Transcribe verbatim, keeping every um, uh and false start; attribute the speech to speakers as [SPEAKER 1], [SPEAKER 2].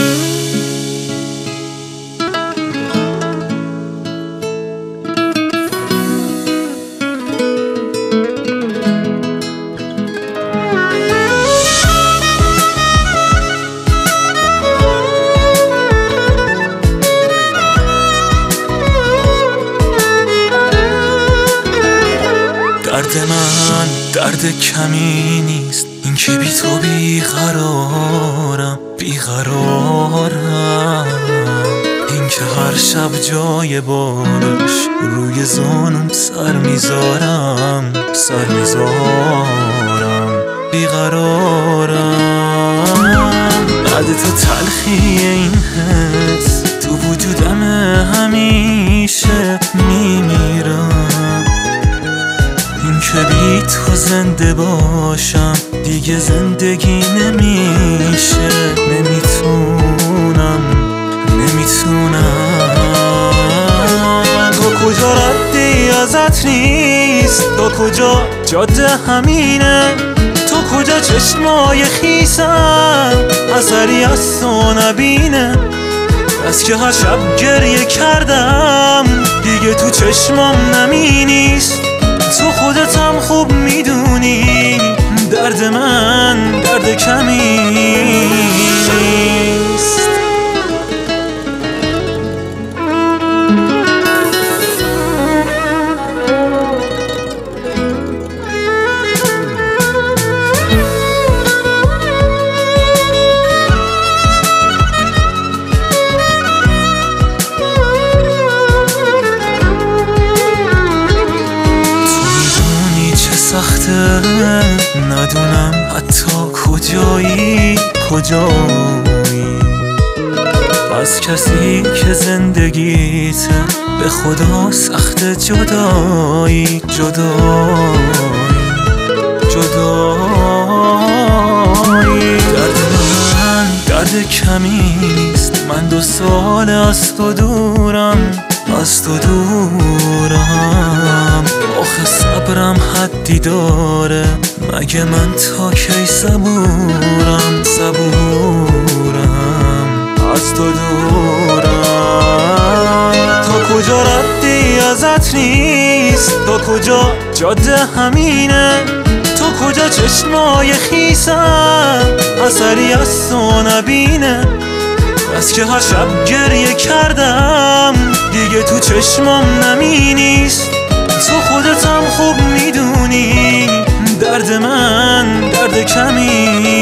[SPEAKER 1] درد من درد کمی نیست، این که بی تو بیقرارم بیقرارم، این که هر شب جای بارش روی زانم سر میذارم سر میذارم بیقرارم. بعد تو تلخی این حس تو وجودم همیشه میمیرم، این که بی تو زنده باشم دیگه زندگی نمیشه، نمیتونم نمیتونم. تو کجا ردی ازت نیست، تو کجا جاده همینه، تو کجا چشمای خیسم اثری از تو نبینه، بس که هر شب گریه کردم دیگه تو چشمام نمی نیست. تو خودت هم خوب میدونی درد من درد کمی نیست. ندونم حتی کجایی کجایی، از کسی که زندگیت به خدا سخت جدایی جدایی جدایی. درد من درد کمی نیست، من دو سال از تو دورم از تو دورم، آخه صبرم حدی داره، مگه من تا کی صبورم صبورم از تو دورم. تا کجا ردی ازت نیست، تا کجا جاده همینه، تو کجا چشمای خیسم اثری از تو نبینه، بس که هر شب گریه کردم دیگه تو چشمام نمی نیست. تو خودت هم خوب میدونی درد من درد کمی